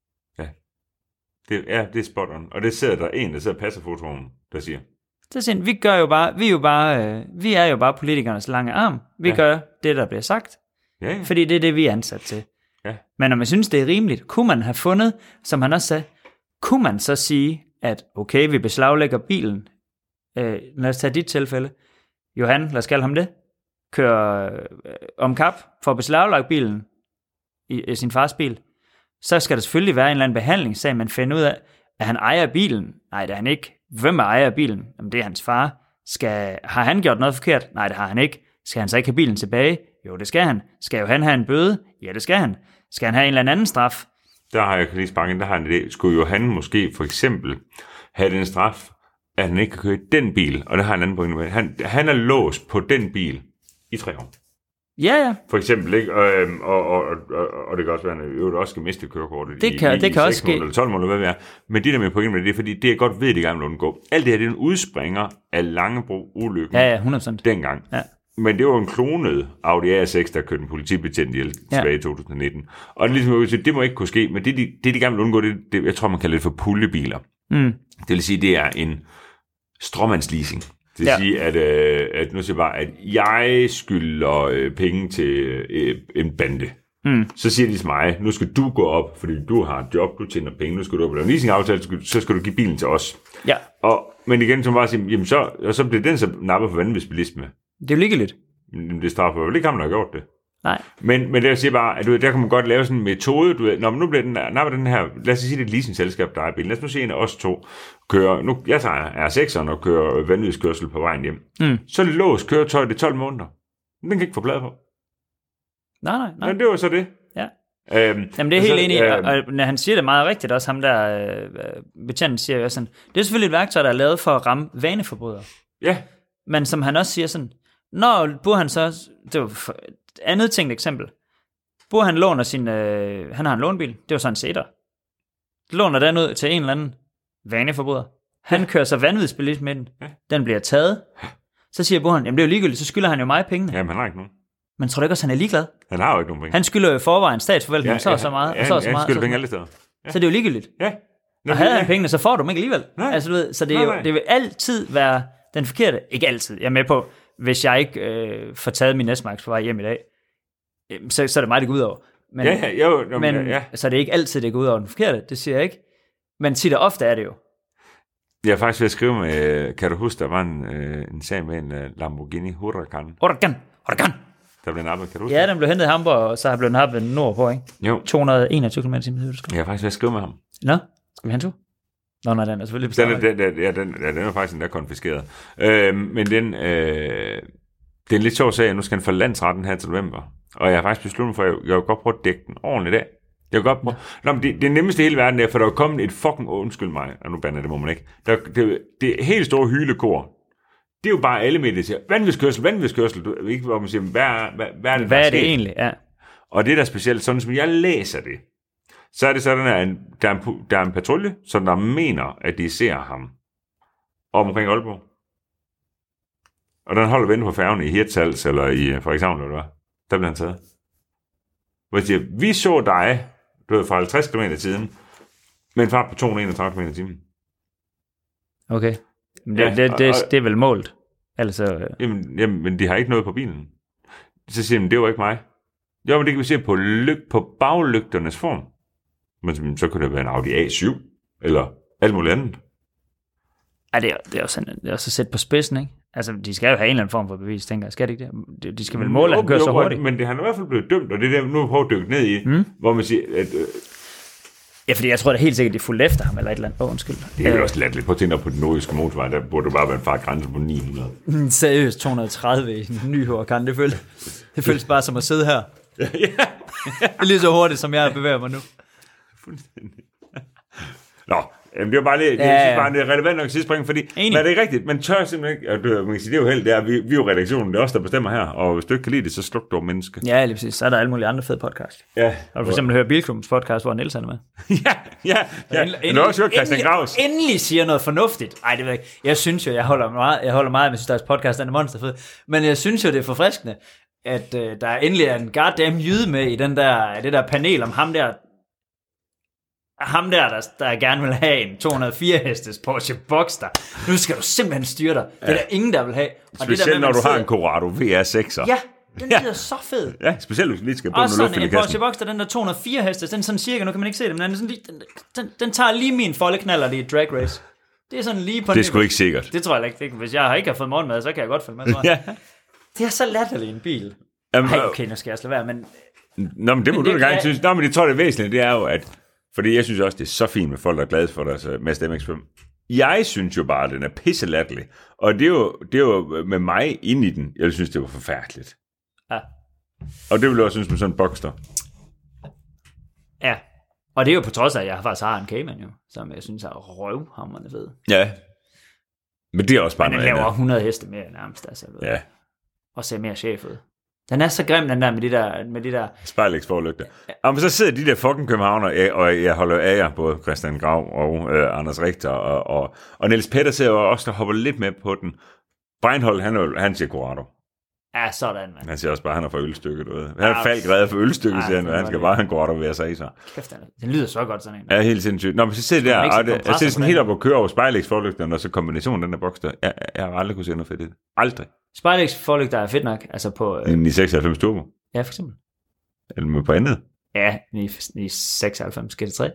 Det, ja, det er spot on. Og det sidder der en, der sidder og passer fotovognen, der siger. Så siger vi gør jo bare, vi er jo bare, øh, vi er jo bare politikernes lange arm. Vi ja. gør det, der bliver sagt. Ja, ja. Fordi det er det, vi er ansat til. Ja. Men når man synes, det er rimeligt, kunne man have fundet, som han også sagde, kunne man så sige, at okay, vi beslaglægger bilen. Øh, lad os tage dit tilfælde. Johan, lad os kalde ham det. Kører øh, om kap for at beslaglagt bilen i, i sin fars bil. Så skal der selvfølgelig være en eller anden behandlingssag, man finder ud af, at han ejer bilen. Nej, det er han ikke. Hvem er ejer af bilen? Jamen, det er hans far. Skal, har han gjort noget forkert? Nej, det har han ikke. Skal han så ikke have bilen tilbage? Jo, det skal han. Skal jo han have en bøde? Ja, det skal han. Skal han have en eller anden straf? Der har jeg lige sparket, der har han det. Skulle jo han måske for eksempel have den straf, at han ikke kan køre i den bil, og der har han en anden point med. Han, han er låst på den bil i tre år. Ja, ja. For eksempel, ikke? Og, og, og, og, og det kan også være, at han også skal miste kørekortet det kan, i, i, det kan i også seks måneder eller tolv måneder, hvad det er. Men det der med pointen med det, er, fordi det er godt ved, det gerne vil undgå. Alt det her, det er en udspringer af Langebro-ulykken. Ja, ja, hundrede procent. Dengang. Ja. Men det var en klonet Audi A seks, der kørte en politibetjent ihjel tilbage i to tusind nitten. Og det, ligesom, det må ikke kunne ske, men det, de, det de gerne vil undgå, det, det, jeg tror, man kalder det for puljebiler. Mm. Det vil sige, det er en stråmandsleasing. Det vil ja. sige, at, øh, at nu siger jeg bare, at jeg skylder øh, penge til øh, en bande. Mm. Så siger de til mig, nu skal du gå op, fordi du har et job, du tjener penge, nu skal du op og lave en leasingaftale, så skal du give bilen til os. Ja. Og, men igen, så bare sige, jamen så, og så bliver den så nappet for vanvidsbilisme. Det er jo ligegyldigt. Det straffer jo ikke ham, der har gjort det. Nej. Men, men det jeg siger bare, at du ved, der kan man godt lave sådan en metode, du ved, når man nu bliver den der, napper den her, lad os sige, det er et leasingselskab, der er bilen. Lad os nu se en af os to kører, nu, jeg tager R sekseren og kører vanvidskørsel på vejen hjem. Mm. Så lås køretøjet i tolv måneder. Den kan ikke få plade på. Nej, nej, nej. Men det var så det. Ja. Øhm, Jamen det er helt altså, enig i, og, og når han siger det meget rigtigt også, ham der øh, betjenten siger jo sådan, det er selvfølgelig et værktøj, der er lavet for at ramme vaneforbrydere. Ja. Men som han også siger sådan, når burde han så, det var et andet tænkt eksempel, burde han låner sin, øh, han har en lånbil, det var sådan en Seter, låner den ud til en eller anden vaneforbryder, han ja. kører så vanvidsbilist med den, ja. den bliver taget, så siger Burhan, jamen det er jo ligegyldigt, så skylder han jo mig pengene. Jamen han har ikke nogen. Men tror du ikke også, han er ligeglad? Han har jo ikke nogen penge. Han skylder jo i forvejen statsforvaltningen, ja, så og så meget, ja, og så og så ja, meget. Han skylder penge alle steder. Ja. Så det er jo ligegyldigt. Ja. Nå, og havde han pengene, så får du dem ikke alligevel. Nej. Altså, du ved, så det, er jo, det vil altid være den forkerte. Ikke altid. Jeg er med på, hvis jeg ikke øh, får taget min Nesmarks på vej hjem i dag, øh, så, så er det mig, det går ud over. Men, ja, ja, jo, jo, men ja. så er det ikke altid, det går ud over den forkerte. Det siger jeg ikke. Men tit og ofte er det jo. Jeg er faktisk ved at skrive med, kan du huske, der var en, øh, en sag med en uh, Lamborghini Huracan. Huracan! Huracan! Der blev nappet, kan du huske? Ja, den blev hentet i Hamburg, og så har blevet nappet nordpå, ikke? Jo. to hundrede og enogtyve kilometer i timen. Jeg er faktisk ved at skrive med ham. Nå, skal vi have en tur? Nå, nej, den er selvfølgelig bestemt. Den, den, ja, den, ja, den er faktisk den der konfiskeret. Øh, men den, øh, det er en lidt sjov sag, nu skal den for landsretten her til november. Og jeg har faktisk besluttet for, at jeg, jeg vil godt prøve at dække den ordentligt af. Jeg vil godt prøve. Ja. Nå, men det, det nemmeste i hele verden er, for der er kommet et fucking, undskyld mig, og nu bander det må man ikke, der, det, det helt store hylekor, det er jo bare alle med det, siger, vanvidskørsel, vanvidskørsel, du ikke, hvor man siger, hvad er, hvad, hvad er det, hvad er det egentlig, ja. Og det der er specielt, sådan som jeg læser det, så er det sådan, at en, der, er en, der er en patrulje, som der mener, at de ser ham omkring Aalborg. Og den holder vente på færgen i Hirtshals, eller i Frederikshavn, eller hvad. Der bliver han taget. Hvor de siger, vi så dig, du ved, fra halvtreds kilometer i tiden, med en fart på to hundrede og enogtredive kilometer i timen. Okay. Men det, ja, det, det, det, det er vel målt? Altså, jamen, jamen, men de har ikke noget på bilen. Så siger de, det var ikke mig. Jo, men det kan vi se på, lyg, på baglygternes form. Men så kunne det være en Audi A syv, eller alt muligt andet. Ja, det er, det er også sådan, det er også sæt på spidsen, ikke? Altså, de skal jo have en eller anden form for bevis, tænker jeg. Skal det ikke det? De skal vel måle, at han kører så hurtigt. Men det har i hvert fald blevet dømt, og det er der, nu prøver at dykke ned i, mm. hvor man siger, at... Øh, ja, fordi jeg tror, det er helt sikkert, de er fuldt efter ham, eller et eller andet. Åh, oh, undskyld. Det er jo også latterligt. Prøv at tænke dig på den nordiske motorvej, der burde du bare være en fartgrænse på ni hundrede. Mm, seriøst, to hundrede og tredive i en ny Huracan, det føles, det føles bare som at sidde her. Ja. Det er lige så hurtigt, som jeg bevæger mig nu. Fuldstændig. Nå, jamen det var bare lige, det, ja, ja. bare, det er relevant nok sidespring, fordi men det er ikke rigtigt, man tør simpelthen ikke, og det, man kan sige, det er jo helt, det er, vi, vi er jo redaktionen, det er os, der bestemmer her, og hvis du ikke kan lide det, så sluk du menneske. Ja, lige præcis, så er der alle mulige andre fede podcast. Ja. Og du for eksempel hører Bilklubbens podcast, hvor Niels er med. ja, ja, ja. Endelig, endelig, også hørt Christian Graus. Endelig siger noget fornuftigt. Ej, det ved jeg ikke. Jeg synes jo, jeg holder meget, jeg holder meget med, synes deres podcast, den er monsterfed, men jeg synes jo, det er forfriskende, at uh, der endelig er en goddamn jyde med i den der, det der panel om ham der, ham der, der, der gerne vil have en to hundrede og fire hestes Porsche Boxster. Nu skal du simpelthen styre dig. Det er ja. Der ingen, der vil have. Og specielt det der med, når du sidder... har en Corrado V R sekser. Ja, Den lyder ja. så fed. Ja, specielt hvis vi lige skal på og noget luft i en kassen. Porsche Boxster, den der to hundrede og fire heste, den er sådan cirka, nu kan man ikke se det, men den, er sådan lige, den, den, den tager lige min foldeknaller i drag race. Det er sådan lige på det er sgu ikke sikkert. Det tror jeg ikke. Hvis jeg ikke har fået morgenmad, så kan jeg godt følge med, tror jeg. Ja. Det er så latterligt en bil. Jamen, ej, okay, nu skal jeg slet være, men... Nå, men det må men du da gerne synes. Nå, men det tror jeg, det er væsentligt, det er jo, at... Fordi jeg synes også, det er så fint med folk, der er glade for deres uh, Mazda M X fem. Jeg synes jo bare, at den er pisselatterlig. Og det er, jo, det er jo med mig ind i den, jeg synes, det var forfærdeligt. Ja. Og det vil jeg også synes med sådan en Boxster. Ja. Og det er jo på trods af, at jeg faktisk har en Cayman jo, som jeg synes er røvhamrende fed. Ja. Men det er også bare men den laver hundrede heste mere nærmest, altså. Ja. Og ser mere chef ud. Den er så grim, den der med de der... Med de der... spejlægsforlygter. Ja. Og men så sidder de der fucking københavner, og jeg holder af jer, både Christian Grav og øh, Anders Richter, og, og, og Niels Petter sidder også og hopper lidt med på den. Breinholt, han, han siger Corrado. Ja, sådan, mand. Han siger også bare, han er fra ølstykket. Du ved. Han er faldt reddet for ølstykket, siger han, han skal bare have en Corrado ved at sige sig. Kæft, den lyder så godt, sådan en. Ja, helt sindssygt. Nå, men så sidder der, og det, jeg sidder sådan helt op og kører over spejlægsforlygterne, og så kombinationen den der Boxster. Jeg, jeg har aldrig kunne se noget fedt i det. Aldrig. Spejlægsforlygter er fedt nok, altså på... Øh... ni seksoghalvfems Turbo. Ja, for eksempel. Eller med på andet. Ja, ni seksoghalvfems G T tre.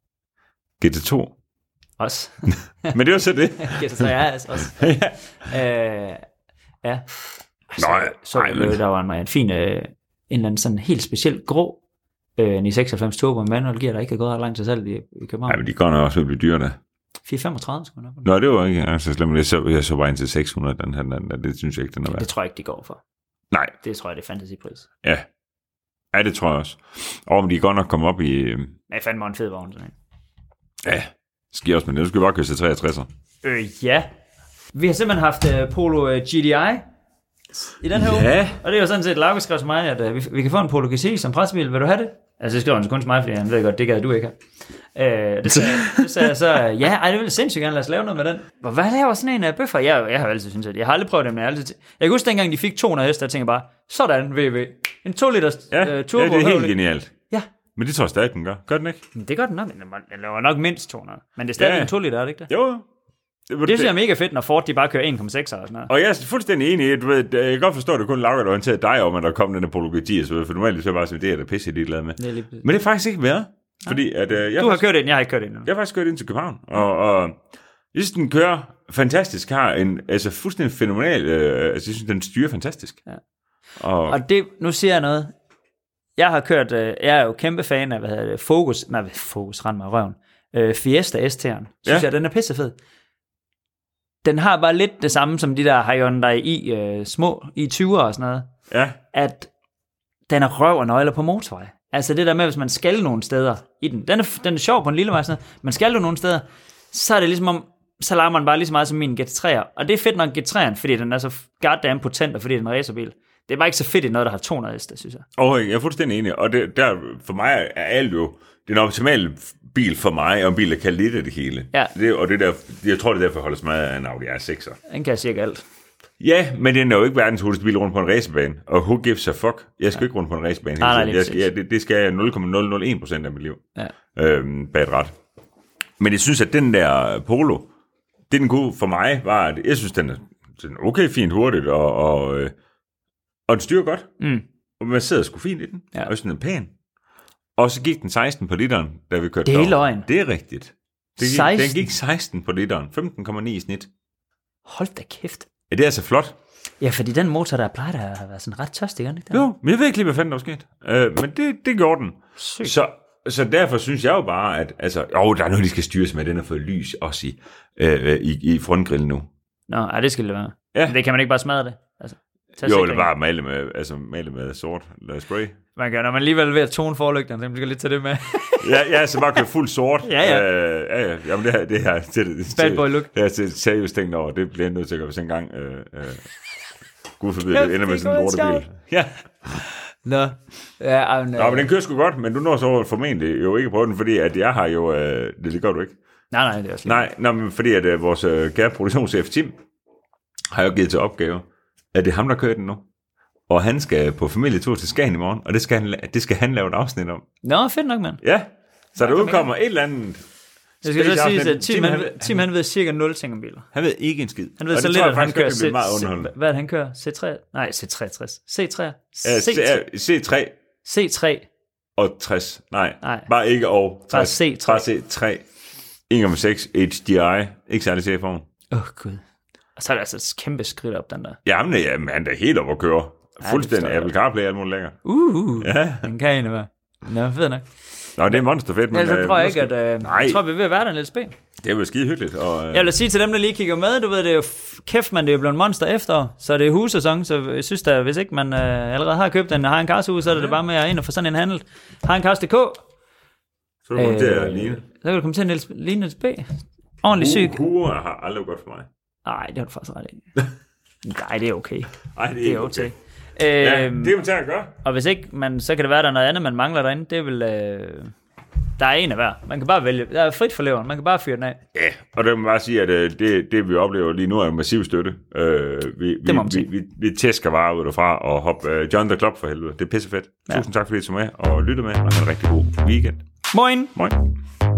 G T to. Også. Men det var så det. G T tre er altså også. ja. Øh, ja. Så, Nå, så ej, men... der var en, en fin, øh, en eller anden sådan helt speciel grå øh, ni seksoghalvfems Turbo med manual gear, der ikke er gået ret langt til salg i, i København. Nej, men de går nok også blive dyre der. fire femogtredive skulle man Nå, det var ikke altså slemt. Jeg så, jeg så bare ind til seks hundrede, den her, den der. Det synes jeg ikke, den er værd. Det tror jeg ikke, de går for. Nej. Det tror jeg, det er fantasypris. Ja. Ja, det tror jeg også. Og om de godt nok komme op i... Øh... Ja, fandme en fed vogn, sådan en. Ja, sker også med det. Du skal bare køre til treogtresser. Øh, ja. Vi har simpelthen haft uh, Polo uh, G D I i den her ja. uge. Og det er jo sådan set, Lauke skrev til mig, at uh, vi, vi kan få en Polo G C som pressebil. Vil du have det? Altså, det skrev han kun til mig, fordi han ved godt, det gad du ikke have. Uh, det sagde, det sagde jeg så, uh, ja, ej, det vil sindssygt gerne, lad os lave noget med den. Og hvad laver sådan en uh, bøffer? Jeg, jeg har jo altid syntes, at jeg har aldrig prøvet dem, men jeg har altid... Jeg kan huske, dengang de fik to hundrede heste, jeg tænkte bare, sådan, V V. En to liters ja, uh, turbo. Ja, det er helt genialt. Ja. Men det tror jeg stadig, den gør. Gør den ikke? Det gør den nok, men den laver nok mindst to hundrede. Men det er stadig ja. en to liter, er det ikke det? Jo, Det, det synes jeg er mega fedt, når Ford de bare kører en komma seks og sådan noget. Og jeg er fuldstændig enig i, du ved, jeg kan godt forstå, at det kun Lauke, der orienterede dig om, at der kom den der Polo G T, for normalt så er bare sådan, det er der pisse, de er glade med. Det er lige... Men det er faktisk ikke været, fordi at... Uh, jeg du har faktisk, kørt ind, jeg har ikke kørt ind. Jeg har faktisk kørt ind til København, og, og jeg synes, den kører fantastisk, har en altså fuldstændig fænomenal, uh, altså jeg synes, den styrer fantastisk. Ja. Og, og det, nu siger jeg noget, jeg har kørt, uh, jeg er jo kæmpe fan af, hvad hedder det, Focus, nej, Focus, rend mig røven, uh, Fiesta S T'eren, synes ja. jeg, den er pissefed. Den har bare lidt det samme som de der Hyundai i uh, små i tyverne og sådan noget. Ja. At den er røv og nøgler på motorvej. Altså det der med, hvis man skal nogle steder i den. Den er, den er sjov på en lille vej, sådan noget. Man skal jo nogle steder, så er det ligesom om, så lager man bare lige så meget som min G T tre'er. Og det er fedt nok G T tre'eren, fordi den er så goddamn potent, og fordi den er en racerbil. Det er bare ikke så fedt i noget, der har to hundrede heste, synes jeg. Åh, oh, jeg er fuldstændig enig. Og det, der, for mig er alt jo den optimale bil for mig, og en bil, der kan lidt af det hele. Ja. Det, og det der, jeg tror, det er derfor holder så meget af en Audi R sekser. Den kan cirka alt. Ja, men den er jo ikke verdens hurtigste bil rundt på en racerbane. Og who gives a fuck? Jeg skal ja. ikke rundt på en racerbane hele ah, tiden. Jeg skal, ja, det, det skal jeg nul komma nul nul en procent af mit liv. Ja. Øhm, bag et ret. Men jeg synes, at den der Polo, det den gode for mig, var, at jeg synes, den er, den er okay fint hurtigt, og, og, øh, og den styrer godt. Mm. Og man sidder sgu fint i den, ja. og sådan en pæn. Og så gik den seksten på literen, da vi kørte. Det er løgn. Det er rigtigt. Det gik, seksten. Den gik seksten på literen, femten komma ni i snit. Hold da kæft. Ja, det er altså flot. Ja, fordi den motor, der plejer at have været sådan ret tørstig, ikke? Jo, men jeg ved ikke lige, hvad fanden der var sket. Uh, men det, det gjorde den. Så, så derfor synes jeg jo bare, at altså, åh, der er noget, de skal styres med, den har fået lys også i, uh, i, i frontgrillen nu. Nå, ja, det skal det være. Ja. Men det kan man ikke bare smadre det. Altså, jo, det var male med, altså, male med sort eller spray. Man kan, når man alligevel ved at tone forlygterne, så man skal lige tage det med. ja, ja, så bare køre fuld sort. ja, ja. Uh, ja, ja. Jamen, det her, det her, det, det, bad boy look. Det her seriøst tænkt over, det bliver nødt til at gøre, hvis engang, uh, uh, gud forbyde, det ender med sådan en lortebil. Ja. Nå. Ja, um, Nå, men den kører sgu godt, men du når så formentlig jo ikke på den, fordi at jeg har jo, uh, det, det gør du ikke. Nej, nej, det er også Nej, nej, men fordi at uh, vores uh, kære produktionschef Tim, har jo givet til opgave, at det er ham, der kører den nu. Og han skal på familietur til Skagen i morgen, og det skal han, det skal han lave et afsnit om. Nå, fedt nok, mand. Ja, så der udkommer et eller andet Det skal så sige, at Tim, han, Tim han ved cirka nul ting om biler. Han ved ikke en skid. Han ved og så det lidt, tror at jeg han kører... faktisk, det meget underholdende. Hvad er det, han kører? C tre? Nej, C treogtres. C tre. C tre. C tre. Og tres. Nej, Nej. bare ikke og tres. Bare C tre. Bare C tre. en komma seks H D I. Ikke særlig C-form. Åh, oh, gud. Og så er der altså et kæmpe skridt op, den der. Jamen, ja, men han er helt op at køre. Fuldstændig Apple CarPlay, alt muligt længere. Uh, uh. Ja. Den kan egentlig være. Nå, fed nok. Nå, det er monsterfedt. Men ja, så tror jeg ikke, måske... at... Uh, jeg tror, vi er ved at være der en lille spæn. Det er jo skide hyggeligt. Og, uh... Jeg vil sige til dem, der lige kigger med, du ved, det er jo kæft, man, det er jo blevet monster efter, så det er hussæson, så jeg synes da, hvis ikke man uh, allerede har købt en Har en Cars-hus, så er det, ja. det bare med at ind og få sådan en handel. Har en Cars punktum d k. Så kan du komme til at ligne. Så kan du komme til at ligne et spæ. Ordentlig syg. Huer har aldrig godt for mig. Nej, det har du faktisk ret i. Nej, det er okay. Ej, det er, det er okay. okay. Ja, øhm, det er jo til at gøre. Og hvis ikke, man, så kan det være, der er noget andet, man mangler derinde. Det er vel... Øh, der er en af hver. Man kan bare vælge. Der er frit for leveren. Man kan bare fyre den af. Ja, og det må man bare sige, at øh, det, det vi oplever lige nu er en massiv støtte. Øh, vi, det må man vi, vi, vi, vi tæsker varer ud derfra og hop uh, John the Club for helvede. Det er pissefedt. Ja. Tusind tak, fordi I tog med og lyttede med, og have en rigtig god weekend. Moin! Moin!